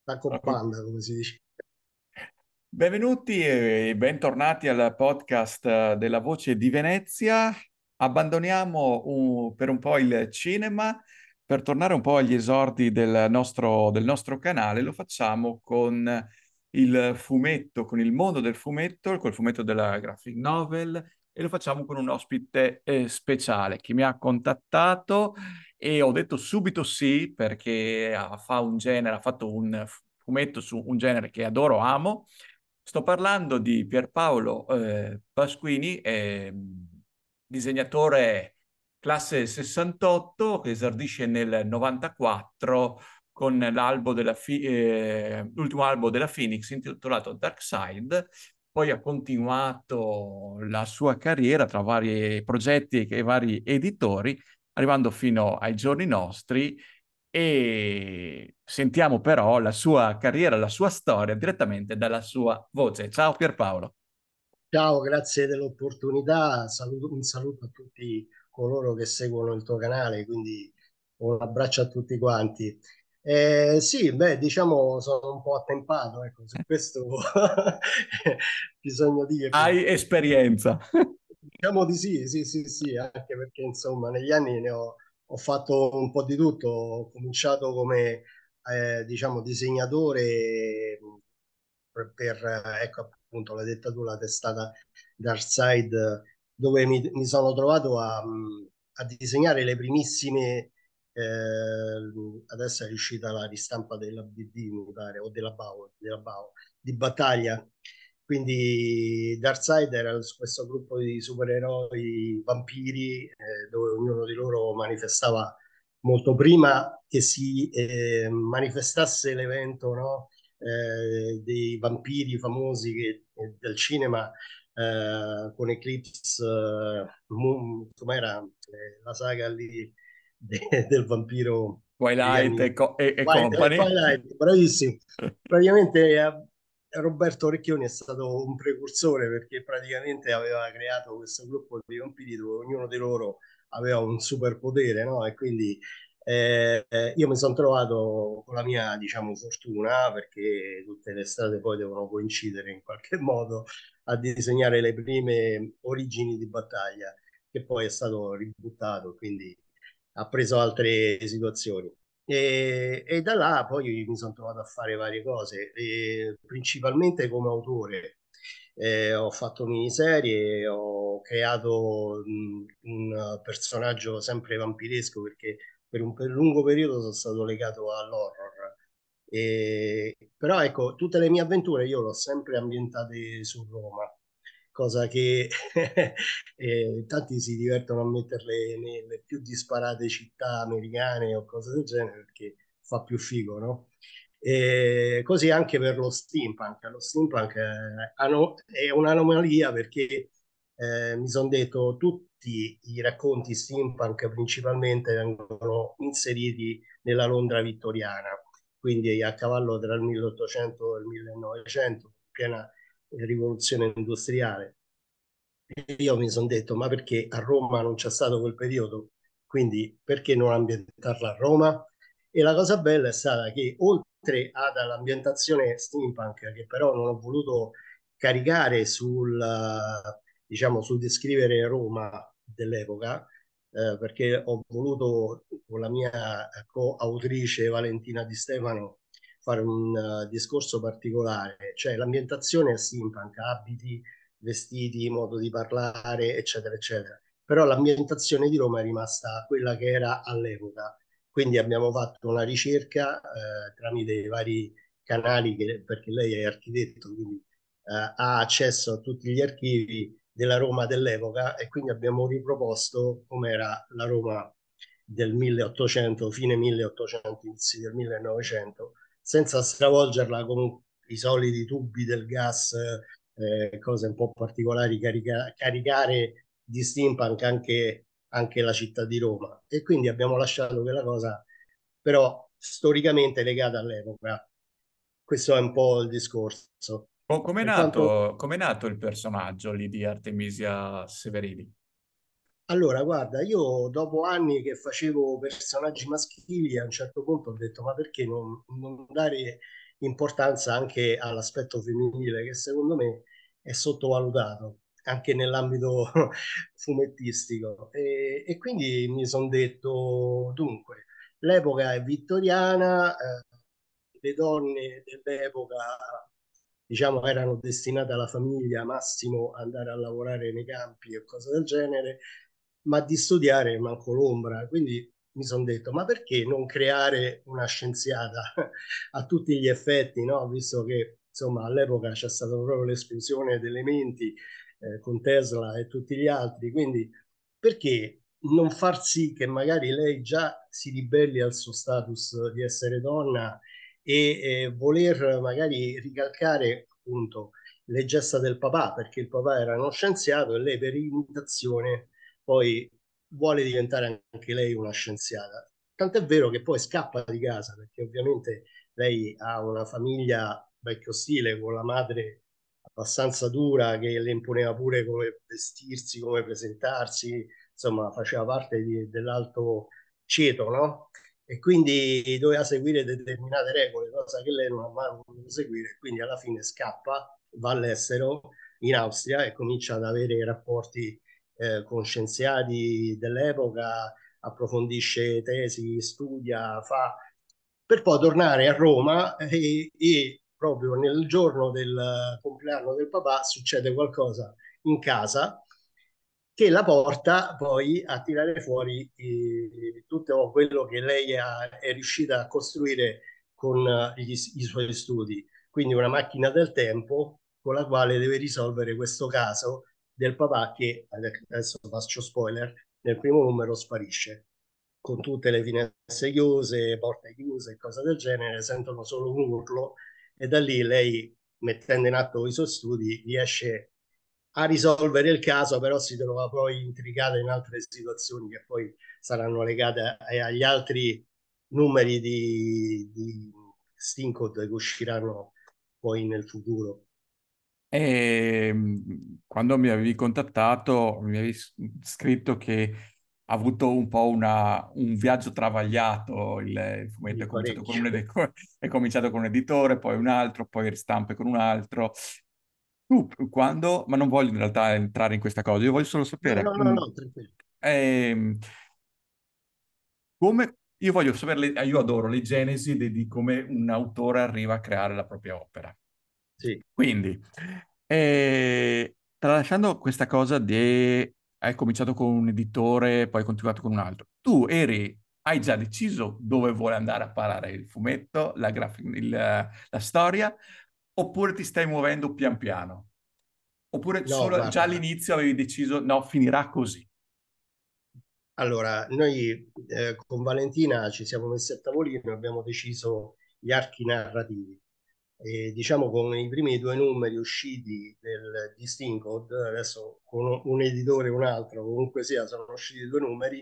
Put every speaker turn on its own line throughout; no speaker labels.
Tacco banda, come si dice.
Benvenuti e bentornati al podcast della Voce di Venezia. Abbandoniamo per un po' il cinema per tornare un po' agli esordi del nostro canale. Lo facciamo con il fumetto, con il mondo del fumetto, col fumetto della graphic novel e lo facciamo con un ospite speciale che mi ha contattato e ho detto subito sì perché ha fatto un fumetto su un genere che adoro, amo. Sto parlando di Pierpaolo Pasquini, disegnatore classe 68 che esordisce nel 94 con l'ultimo albo della Phoenix intitolato Dark Side. Poi ha continuato la sua carriera tra vari progetti e vari editori, arrivando fino ai giorni nostri e sentiamo però la sua carriera, la sua storia direttamente dalla sua voce. Ciao Pierpaolo.
Ciao, grazie dell'opportunità. Un saluto a tutti coloro che seguono il tuo canale, quindi un abbraccio a tutti quanti. Sì, beh, diciamo sono un po' attempato, ecco, su questo bisogna dirlo.
Hai esperienza.
Diciamo di sì, sì, sì, sì, anche perché insomma negli anni ho fatto un po' di tutto. Ho cominciato come diciamo disegnatore ecco appunto l'hai detta tu, la testata Darkside, dove mi sono trovato a disegnare le primissime, adesso è uscita la ristampa della BD, mi pare, o della Bauer, di battaglia. Quindi Darkseid era questo gruppo di supereroi vampiri, dove ognuno di loro manifestava molto prima che si manifestasse l'evento, no? Dei vampiri famosi del cinema, con Eclipse, com'era la saga lì del vampiro degli
Twilight
anni
e Company.
Twilight, bravissimo. Praticamente Roberto Recchioni è stato un precursore, perché praticamente aveva creato questo gruppo di vampiri dove ognuno di loro aveva un superpotere, no? E quindi io mi sono trovato con la mia, diciamo, fortuna, perché tutte le strade poi devono coincidere in qualche modo, a disegnare le prime origini di battaglia, che poi è stato ributtato, quindi ha preso altre situazioni. E da là poi mi sono trovato a fare varie cose, principalmente come autore. Ho fatto miniserie, ho creato un personaggio sempre vampiresco, perché per un lungo periodo sono stato legato all'horror. Però ecco, tutte le mie avventure io le ho sempre ambientate su Roma, cosa che tanti si divertono a metterle nelle più disparate città americane o cose del genere, perché fa più figo, no? E così anche per lo steampunk. Lo steampunk è un'anomalia, perché mi sono detto tutti i racconti steampunk principalmente vengono inseriti nella Londra vittoriana, quindi a cavallo tra il 1800 e il 1900, piena rivoluzione industriale. E io mi sono detto, ma perché a Roma non c'è stato quel periodo? Quindi perché non ambientarla a Roma? E la cosa bella è stata che, oltre all'ambientazione steampunk, che però non ho voluto caricare diciamo, sul descrivere Roma dell'epoca, perché ho voluto con la mia coautrice Valentina Di Stefano fare un discorso particolare, cioè l'ambientazione è steampunk, abiti, vestiti, modo di parlare, eccetera, eccetera. Però l'ambientazione di Roma è rimasta quella che era all'epoca. Quindi abbiamo fatto una ricerca tramite i vari canali, perché lei è architetto, quindi ha accesso a tutti gli archivi della Roma dell'epoca, e quindi abbiamo riproposto com'era la Roma del 1800, fine 1800, inizi del 1900, senza stravolgerla con i soliti tubi del gas, cose un po' particolari, caricare di steampunk anche la città di Roma. E quindi abbiamo lasciato quella cosa, però storicamente legata all'epoca. Questo è un po' il discorso.
Com'è
Per quanto
nato, com'è nato il personaggio lì di Artemisia Severini?
Allora, guarda, io dopo anni che facevo personaggi maschili, a un certo punto ho detto, ma perché non dare importanza anche all'aspetto femminile che secondo me è sottovalutato anche nell'ambito fumettistico. E quindi mi sono detto, dunque, l'epoca è vittoriana, le donne dell'epoca, diciamo, erano destinate alla famiglia, massimo andare a lavorare nei campi e cose del genere, ma di studiare manco l'ombra. Quindi mi sono detto, ma perché non creare una scienziata a tutti gli effetti, no? Visto che insomma all'epoca c'è stata proprio l'esplosione delle menti con Tesla e tutti gli altri, quindi perché non far sì che magari lei già si ribelli al suo status di essere donna e voler magari ricalcare appunto le gesta del papà, perché il papà era uno scienziato e lei per imitazione poi vuole diventare anche lei una scienziata. Tant'è vero che poi scappa di casa, perché ovviamente lei ha una famiglia vecchio stile con la madre abbastanza dura che le imponeva pure come vestirsi, come presentarsi, insomma faceva parte dell'alto ceto, no? E quindi doveva seguire determinate regole, cosa che lei non ha mai voluto seguire, quindi alla fine scappa, va all'estero, in Austria, e comincia ad avere rapporti con scienziati dell'epoca, approfondisce tesi, studia, fa, per poi tornare a Roma e proprio nel giorno del compleanno del papà succede qualcosa in casa che la porta poi a tirare fuori tutto quello che lei è riuscita a costruire con i suoi studi. Quindi una macchina del tempo con la quale deve risolvere questo caso del papà che, adesso faccio spoiler, nel primo numero sparisce con tutte le finestre chiuse, porte chiuse e cose del genere, sentono solo un urlo e da lì lei, mettendo in atto i suoi studi, riesce a risolvere il caso, però si trova poi intricata in altre situazioni che poi saranno legate agli altri numeri di Stincode che usciranno poi nel futuro.
E quando mi avevi contattato, mi avevi scritto che ha avuto un po' un viaggio travagliato. Il fumetto
Di
è cominciato con
parecchio.
è cominciato con un editore, poi un altro, poi ristampe con un altro. Tu quando, ma non voglio in realtà entrare in questa cosa, io voglio solo
No,
sapere
no, no, no, tranquillo.
ehm, come, io voglio sapere, io adoro le genesi di come un autore arriva a creare la propria opera.
Sì.
Quindi, tralasciando questa cosa di hai cominciato con un editore, poi hai continuato con un altro, hai già deciso dove vuole andare a parare il fumetto, la storia, oppure ti stai muovendo pian piano? Oppure
No,
solo già
guarda,
all'inizio avevi deciso, no, finirà così.
allora, noi con Valentina ci siamo messi a tavolino e abbiamo deciso gli archi narrativi. E, diciamo con i primi due numeri usciti di Stincode, adesso con un editore e un altro, comunque sia, sono usciti due numeri,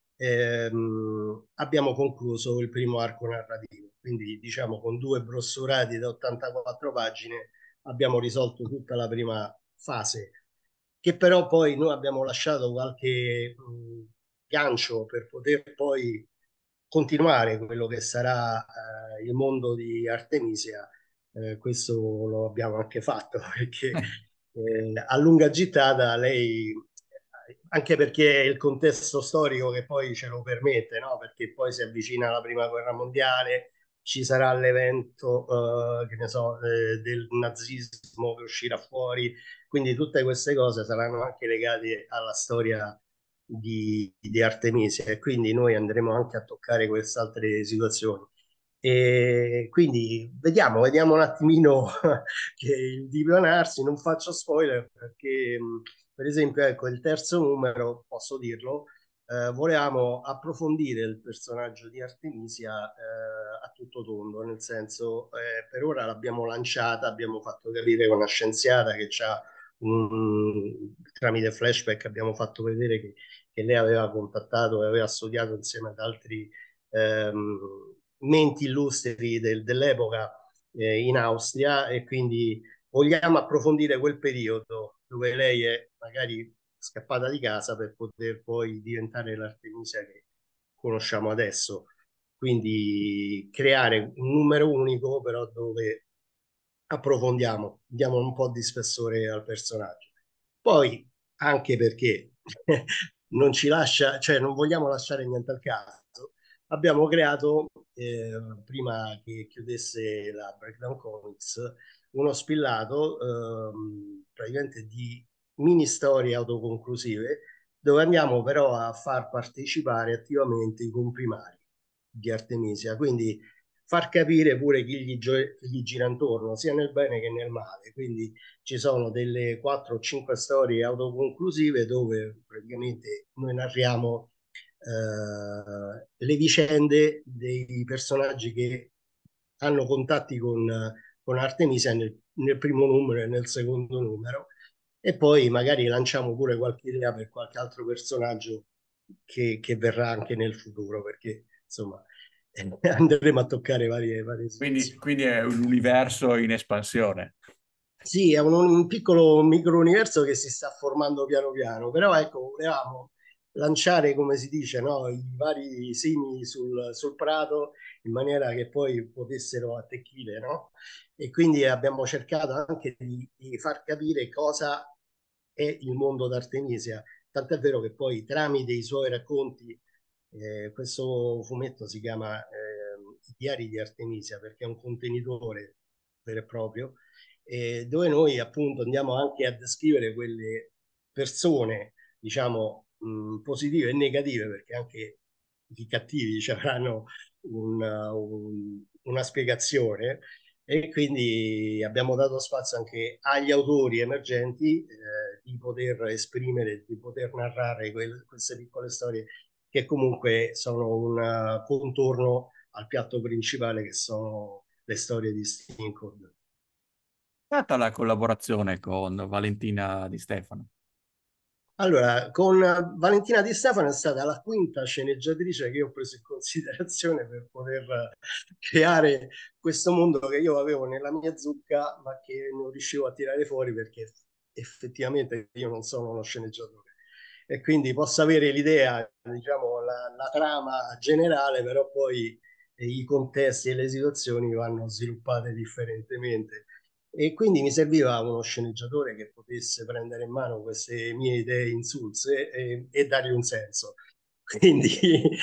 abbiamo concluso il primo arco narrativo. Quindi, diciamo, con due brossurati da 84 pagine abbiamo risolto tutta la prima fase che però poi noi abbiamo lasciato qualche gancio per poter poi continuare quello che sarà il mondo di Artemisia. Questo lo abbiamo anche fatto perché a lunga gittata lei, anche perché il contesto storico che poi ce lo permette, no? Perché poi si avvicina la prima guerra mondiale, ci sarà l'evento, che ne so, del nazismo che uscirà fuori, quindi tutte queste cose saranno anche legate alla storia di Artemisia e quindi noi andremo anche a toccare queste altre situazioni. E quindi vediamo un attimino che il dipanarsi, non faccio spoiler perché per esempio ecco il terzo numero, posso dirlo, volevamo approfondire il personaggio di Artemisia a tutto tondo, nel senso per ora l'abbiamo lanciata, abbiamo fatto capire con una scienziata che ha tramite flashback abbiamo fatto vedere che lei aveva contattato e aveva studiato insieme ad altri ehm, menti illustri dell'epoca in Austria e quindi vogliamo approfondire quel periodo dove lei è magari scappata di casa per poter poi diventare l'Artemisia che conosciamo adesso. quindi creare un numero unico, però dove approfondiamo, diamo un po' di spessore al personaggio. Poi, anche perché non ci lascia, cioè non vogliamo lasciare niente al caso, abbiamo creato, prima che chiudesse la Breakdown Comics, uno spillato praticamente di mini storie autoconclusive dove andiamo però a far partecipare attivamente i comprimari di Artemisia, quindi far capire pure chi gli gira intorno, sia nel bene che nel male. Quindi ci sono delle 4 o 5 storie autoconclusive dove praticamente noi narriamo le vicende dei personaggi che hanno contatti con Artemisia nel primo numero e nel secondo numero, e poi magari lanciamo pure qualche idea per qualche altro personaggio che verrà anche nel futuro, perché insomma andremo a toccare varie
Quindi,
situazioni.
quindi è un universo in espansione.
Sì, è un piccolo micro-universo che si sta formando piano piano, però ecco, volevamo lanciare, come si dice, no, i vari semi sul prato in maniera che poi potessero attecchire, no? E quindi abbiamo cercato anche di far capire cosa è il mondo d'Artemisia. Tant'è vero che poi tramite i suoi racconti, questo fumetto si chiama I diari di Artemisia perché è un contenitore vero e proprio, dove noi appunto andiamo anche a descrivere quelle persone, diciamo, positive e negative, perché anche i cattivi ci avranno una spiegazione, e quindi abbiamo dato spazio anche agli autori emergenti di poter esprimere, di poter narrare queste piccole storie che comunque sono un contorno al piatto principale che sono le storie di Stincord.
È stata la collaborazione con Valentina Di Stefano.
Allora, con Valentina Di Stefano è stata la quinta sceneggiatrice che io ho preso in considerazione per poter creare questo mondo che io avevo nella mia zucca, ma che non riuscivo a tirare fuori perché effettivamente io non sono uno sceneggiatore. E quindi posso avere l'idea, diciamo, la trama generale, però poi i contesti e le situazioni vanno sviluppate differentemente. E quindi mi serviva uno sceneggiatore che potesse prendere in mano queste mie idee insulse e dargli un senso. Quindi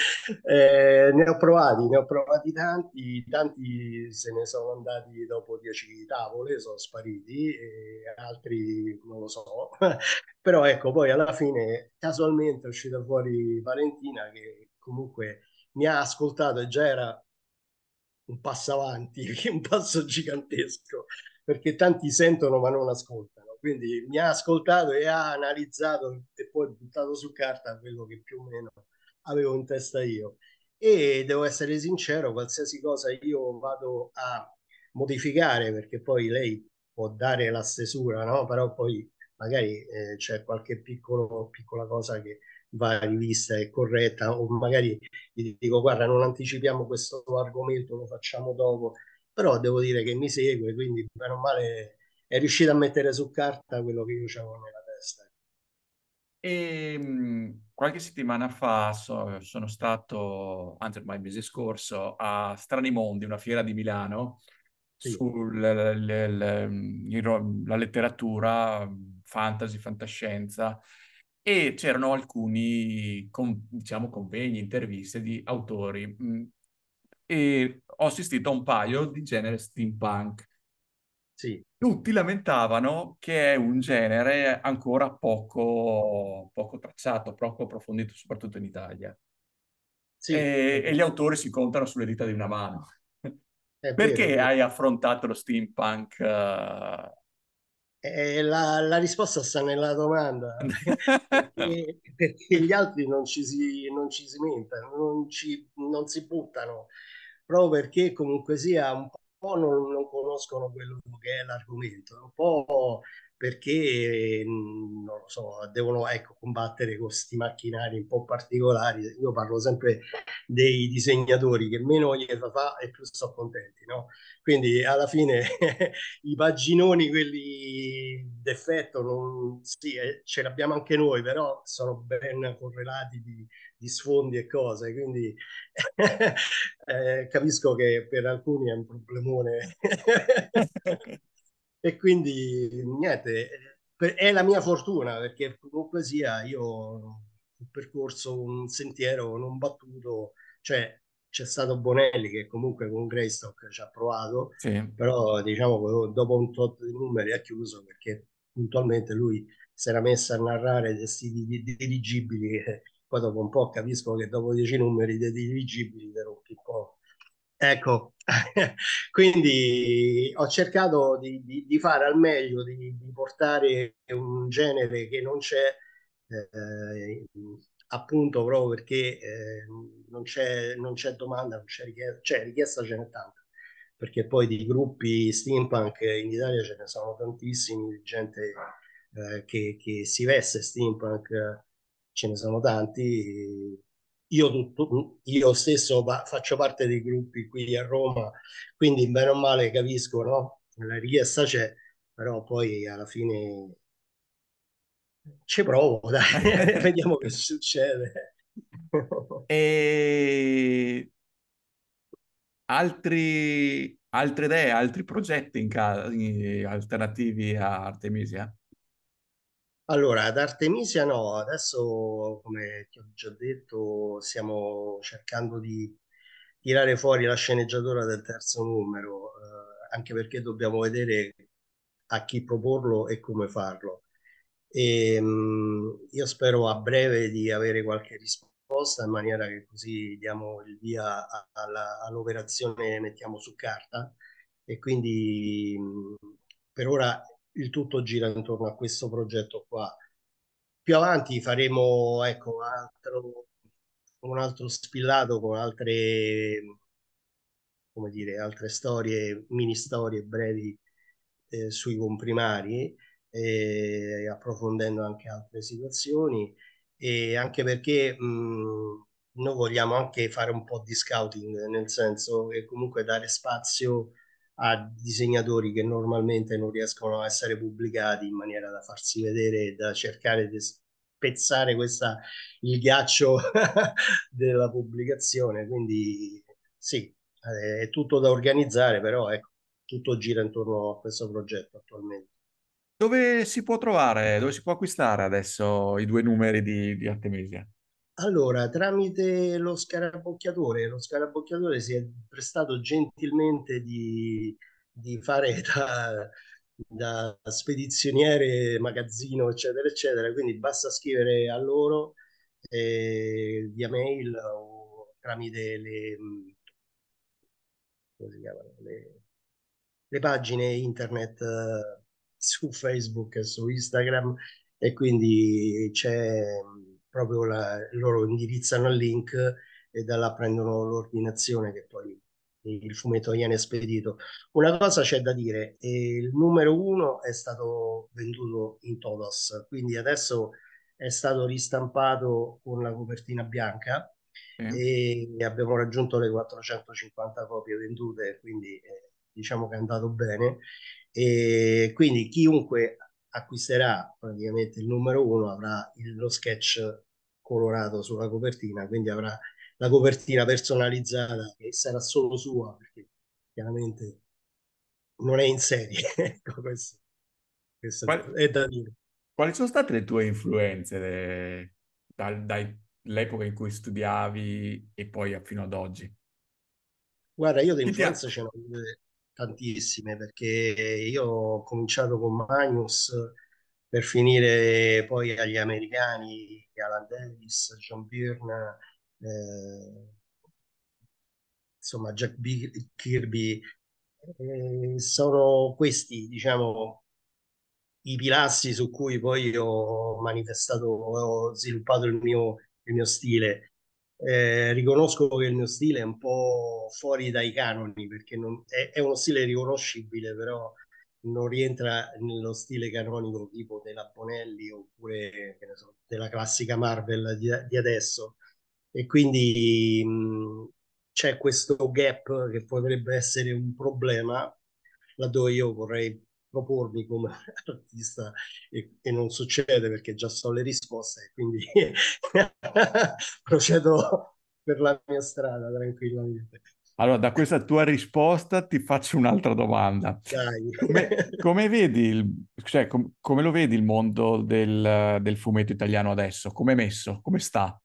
ne ho provati tanti, tanti se ne sono andati dopo 10 tavole, sono spariti, e altri non lo so. Però ecco, poi alla fine casualmente è uscita fuori Valentina che comunque mi ha ascoltato e già era un passo avanti, un passo gigantesco, perché tanti sentono ma non ascoltano. Quindi mi ha ascoltato e ha analizzato e poi buttato su carta quello che più o meno avevo in testa io. E devo essere sincero, qualsiasi cosa io vado a modificare, perché poi lei può dare la stesura, no? Però poi magari c'è qualche piccola cosa che va rivista e corretta, o magari gli dico guarda non anticipiamo questo argomento, lo facciamo dopo, però devo dire che mi segue, quindi bene o male è riuscito a mettere su carta quello che io avevo nella testa.
E qualche settimana fa sono stato, anzi ormai il mese scorso, a Stranimondi, una fiera di Milano,
Sì,
sulla letteratura, fantasy, fantascienza, e c'erano alcuni, diciamo, convegni, interviste di autori. E ho assistito a un paio di genere steampunk.
sì,
Tutti lamentavano che è un genere ancora poco tracciato, poco approfondito, soprattutto in Italia.
sì,
E gli autori si contano sulle dita di una mano.
è vero, è
Perché
vero.
hai affrontato lo steampunk?
La risposta sta nella domanda, perché gli altri non ci si mentano, non si buttano, proprio perché comunque sia un po' non conoscono quello che è l'argomento, un po' perché non lo so, devono ecco, combattere con questi macchinari un po' particolari. Io parlo sempre dei disegnatori che meno gli fa e più sono contenti, no? Quindi alla fine i paginoni, quelli d'effetto, sì, ce li abbiamo anche noi, però sono ben correlati di sfondi e cose, quindi capisco che per alcuni è un problemone. E quindi niente, è la mia fortuna perché comunque sia io ho percorso un sentiero non battuto, cioè c'è stato Bonelli che comunque con Greystock ci ha provato,
Sì.
però diciamo che dopo un tot di numeri ha chiuso perché puntualmente lui si era messo a narrare questi dirigibili e poi dopo un po' capisco che dopo 10 numeri dei dirigibili ti rompi un po'. Ecco, quindi ho cercato di fare al meglio, di portare un genere che non c'è, eh, appunto proprio perché non c'è domanda, non c'è richiesta, cioè richiesta ce n'è tanta, perché poi di gruppi steampunk in Italia ce ne sono tantissimi, di gente che si veste steampunk, ce ne sono tanti. Io stesso faccio parte dei gruppi qui a Roma, quindi bene o male capisco, no? La richiesta c'è, però poi alla fine ci provo, dai, vediamo che succede.
E altre idee, altri progetti alternativi a Artemisia?
Allora, ad Artemisia no, adesso come ti ho già detto stiamo cercando di tirare fuori la sceneggiatura del terzo numero, anche perché dobbiamo vedere a chi proporlo e come farlo. Io spero a breve di avere qualche risposta in maniera che così diamo il via all'operazione e mettiamo su carta e quindi per ora il tutto gira intorno a questo progetto qua. Più avanti faremo, ecco, un altro spillato con altre, come dire, altre storie, mini storie brevi sui comprimari, approfondendo anche altre situazioni e anche perché noi vogliamo anche fare un po' di scouting, nel senso che comunque dare spazio a disegnatori che normalmente non riescono a essere pubblicati in maniera da farsi vedere e da cercare di spezzare il ghiaccio della pubblicazione. Quindi sì, è tutto da organizzare, però ecco, tutto gira intorno a questo progetto attualmente.
Dove si può trovare, dove si può acquistare adesso i due numeri di Artemisia?
Allora, tramite lo scarabocchiatore si è prestato gentilmente di fare da spedizioniere, magazzino, eccetera, eccetera. Quindi basta scrivere a loro via mail o tramite come si chiamano, le pagine internet su Facebook e su Instagram e quindi c'è proprio loro indirizzano il link e da là prendono l'ordinazione che poi il fumetto viene spedito. Una cosa c'è da dire, il numero uno è stato venduto in Todos, quindi adesso è stato ristampato con la copertina bianca
Sì.
e abbiamo raggiunto le 450 copie vendute, quindi diciamo che è andato bene. E quindi chiunque acquisterà praticamente il numero uno avrà lo sketch colorato sulla copertina, quindi avrà la copertina personalizzata che sarà solo sua, perché chiaramente non è in serie. Ecco, questo
Qual-
è da dire.
Quali sono state le tue influenze dall'epoca in cui studiavi e poi fino ad oggi?
Guarda, io di
Chi ti ha...
influenze ce ne ho avute tantissime perché io ho cominciato con Magnus per finire poi agli americani, Alan Davis, John Byrne, eh, insomma Kirby. Sono questi, diciamo, i pilastri su cui poi ho manifestato, ho sviluppato il mio stile. Riconosco che il mio stile è un po' fuori dai canoni perché è uno stile riconoscibile, però non rientra nello stile canonico tipo della Bonelli oppure che ne so, della classica Marvel di adesso. E quindi c'è questo gap che potrebbe essere un problema, laddove io vorrei propormi come artista e non succede perché già so le risposte, e quindi procedo per la mia strada tranquillamente.
Allora, da questa tua risposta ti faccio un'altra domanda.
Dai.
Come vedi cioè, come lo vedi il mondo del fumetto italiano adesso? Come è messo? Come sta?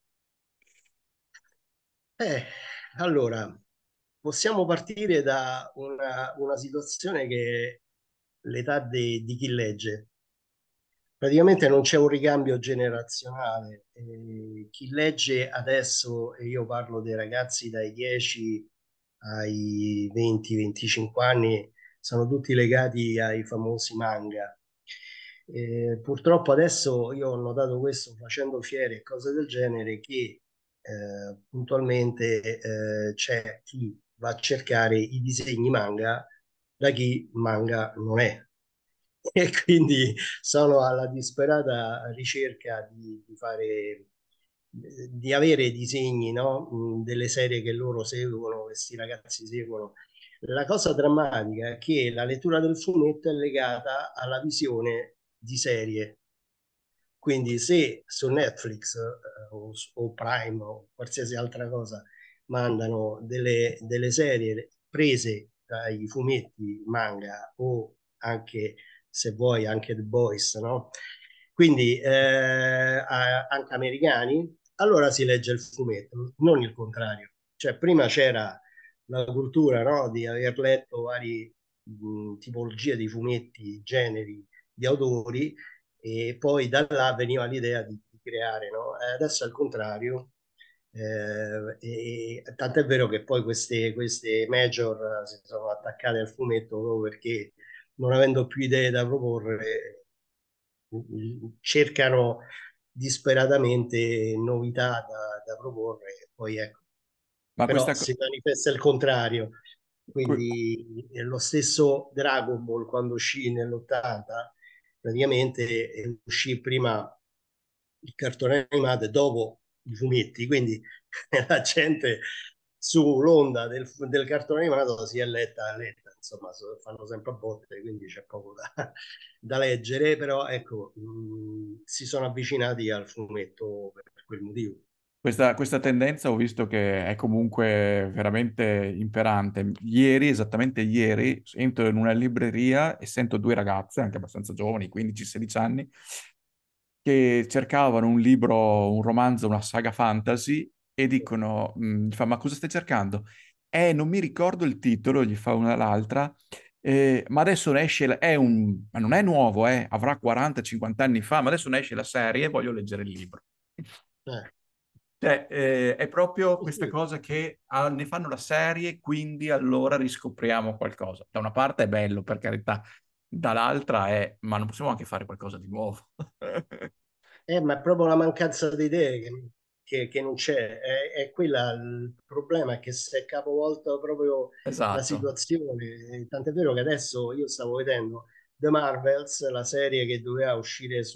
Eh, allora, possiamo partire da una situazione che è l'età di chi legge. Praticamente non c'è un ricambio generazionale. Chi legge adesso, e io parlo dei ragazzi dai 10 ai 20-25 anni, sono tutti legati ai famosi manga. Purtroppo adesso io ho notato questo facendo fiere e cose del genere, che puntualmente c'è chi va a cercare i disegni manga da chi manga non è. E quindi sono alla disperata ricerca di fare, di avere disegni, no? Delle serie che loro seguono, questi ragazzi seguono. La cosa drammatica è che la lettura del fumetto è legata alla visione di serie. Quindi se su Netflix o Prime o qualsiasi altra cosa mandano delle serie prese dai fumetti manga o anche, se vuoi, anche The Boys, no? Quindi anche americani, allora si legge il fumetto, non il contrario. Cioè prima c'era la cultura, no, di aver letto varie tipologie di fumetti, generi di autori e poi da là veniva l'idea di creare, no? Adesso è il contrario, tant'è vero che poi queste major si sono attaccate al fumetto proprio perché non avendo più idee da proporre, cercano disperatamente novità da proporre, e poi ecco,
Ma
però
questa,
si manifesta il contrario.
que-
Quindi lo stesso Dragon Ball quando uscì nell'80, praticamente uscì prima il cartone animato e dopo i fumetti, quindi la gente sull'onda del cartone animato si è letta, insomma, fanno sempre a botte, quindi c'è poco da leggere, però ecco, si sono avvicinati al fumetto per quel motivo.
questa tendenza ho visto che è comunque veramente imperante. Ieri, esattamente ieri, entro in una libreria e sento due ragazze, anche abbastanza giovani, 15-16 anni, che cercavano un libro, un romanzo, una saga fantasy e dicono, gli fa, ma cosa stai cercando? Non mi ricordo il titolo, gli fa una all'altra, ma adesso ne esce, ma non è nuovo, avrà 40-50 anni fa, ma adesso ne esce la serie e voglio leggere il libro.
Eh,
Cioè, è proprio
sì,
questa
sì.
cosa che ne fanno la serie, quindi allora riscopriamo qualcosa. Da una parte è bello, per carità, dall'altra è, ma non possiamo anche fare qualcosa di nuovo.
Ma è proprio la mancanza di idee che non c'è. È quella il problema, è che si è capovolta proprio la
Esatto.
situazione. Tant'è vero che adesso io stavo vedendo The Marvels, la serie che doveva uscire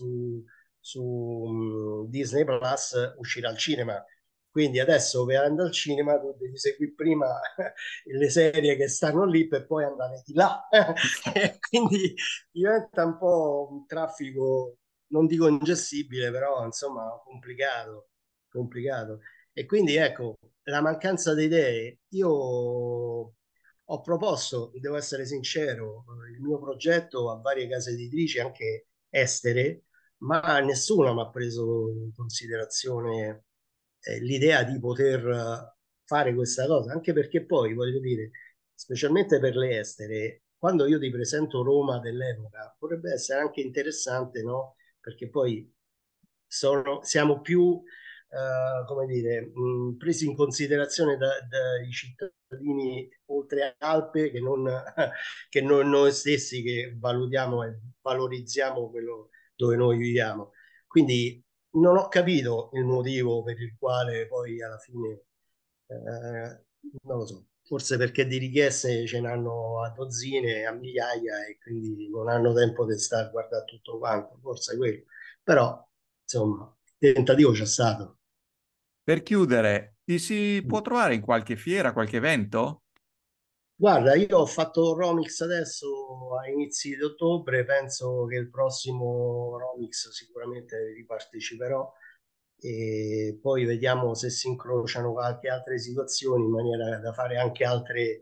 su Disney Plus, uscirà al cinema. Quindi adesso per andare al cinema tu devi seguire prima le serie che stanno lì per poi andare di là. E quindi diventa un po' un traffico, non dico ingestibile, però insomma complicato, complicato. E quindi ecco, la mancanza di idee. Io ho proposto, devo essere sincero, il mio progetto a varie case editrici, anche estere, ma nessuno mi ha preso in considerazione l'idea di poter fare questa cosa, anche perché poi, voglio dire, specialmente per le estere, quando io ti presento Roma dell'epoca, potrebbe essere anche interessante, no? Perché poi siamo più, come dire, presi in considerazione dai cittadini oltre Alpe che non noi stessi che valutiamo e valorizziamo quello dove noi viviamo. Quindi non ho capito il motivo per il quale poi alla fine, non lo so. forse perché di richieste ce n'hanno a dozzine, a migliaia e quindi non hanno tempo di stare a guardare tutto quanto, forse è quello. Però, insomma, il tentativo c'è stato.
Per chiudere, ti si può trovare in qualche fiera, qualche evento?
Guarda, io ho fatto Romix adesso a inizi di ottobre, penso che il prossimo Romix sicuramente riparteciperò e poi vediamo se si incrociano qualche altre situazioni in maniera da fare anche altre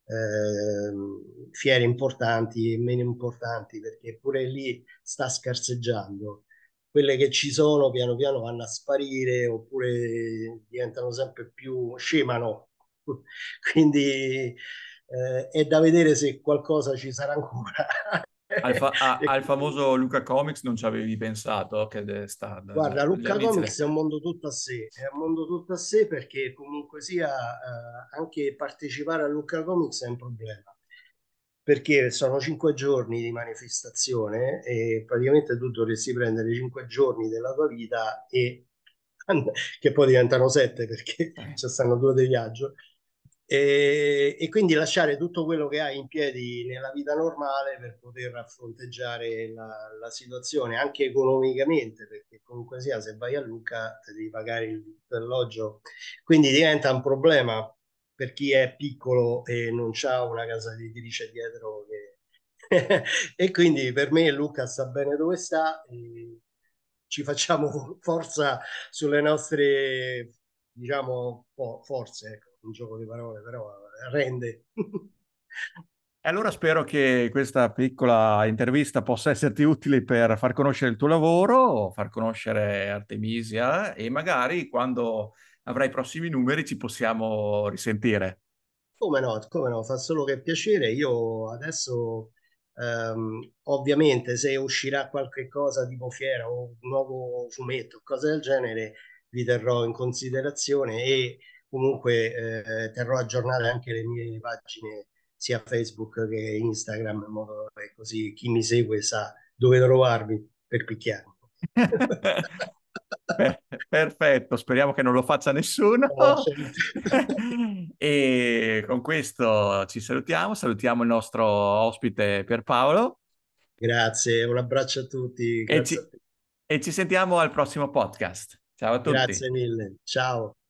fiere importanti e meno importanti, perché pure lì sta scarseggiando. Quelle che ci sono piano piano vanno a sparire oppure diventano sempre più scemano. Quindi è da vedere se qualcosa ci sarà ancora. E
Al
quindi,
famoso Luca Comics non ci avevi pensato che
guarda, Lucca
all'inizio.
Comics è un mondo tutto a sé, è un mondo tutto a sé perché comunque sia anche partecipare a Lucca Comics è un problema, perché sono 5 giorni di manifestazione e praticamente tu dovresti prendere 5 giorni della tua vita e che poi diventano 7 perché ci stanno 2 di viaggio e quindi lasciare tutto quello che hai in piedi nella vita normale per poter fronteggiare la situazione anche economicamente, perché comunque sia se vai a Lucca ti devi pagare l'alloggio, quindi diventa un problema per chi è piccolo e non ha una casa editrice dietro e quindi per me Lucca sta bene dove sta e ci facciamo forza sulle nostre, diciamo, forze, ecco, un gioco di parole, però rende.
E allora spero che questa piccola intervista possa esserti utile per far conoscere il tuo lavoro, far conoscere Artemisia e magari quando avrai i prossimi numeri ci possiamo risentire.
Come no, fa solo che piacere. Io adesso, ovviamente, se uscirà qualche cosa tipo fiera o un nuovo fumetto, cose del genere, vi terrò in considerazione e comunque terrò aggiornate anche le mie pagine sia Facebook che Instagram, in modo che così chi mi segue sa dove trovarmi per picchiarmi.
Perfetto, speriamo che non lo faccia nessuno.
No, certo.
E con questo ci salutiamo, salutiamo il nostro ospite Pierpaolo
Grazie, un abbraccio a tutti,
e
grazie a
ci,
te.
e ci sentiamo al prossimo podcast. Ciao a tutti.
Grazie mille, ciao.